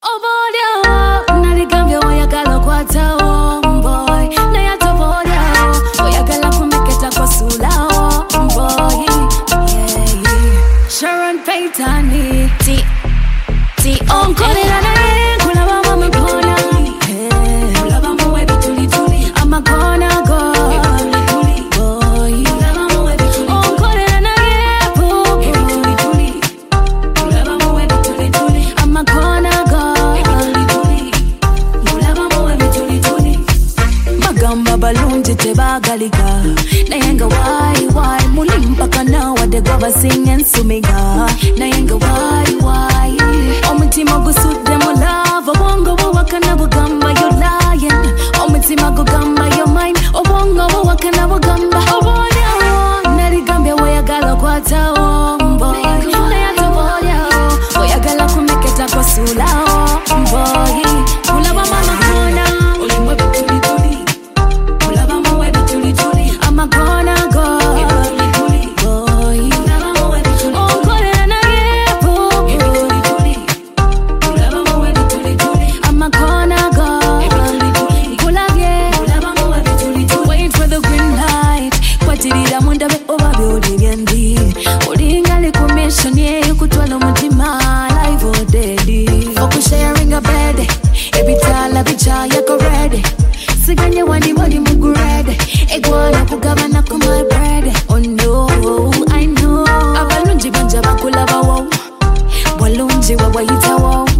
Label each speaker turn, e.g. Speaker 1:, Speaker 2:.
Speaker 1: balungi tebagalika nayenga why mulimpaka nawa de goba singing sumiga nayenga why omutima gusudde mu love obongo bwakana bugamba you lying omutima gugamba your mind obongo bwakana bugamba obonya naligambye weyagala kwatawo boy nayatoboya oyagala kumeketa kosula boy ulaba mama kona ulimwe bituli ulaba mwe bituli I'm gonna go boy onkolera naye bituli ulaba mwe bituli I'm gonna go kulabye ulaba mwe bituli wait for the green light kwatirira mundabe obabe olibyendi olingali ku mission ye kutwala umutima live or dead for sharing a bed ebitala bichaya ko ready siganye wandi body mugurede egwana kugabana ku my bread oh no I know abalunji banja bakulaba wo balunji wa wayita wo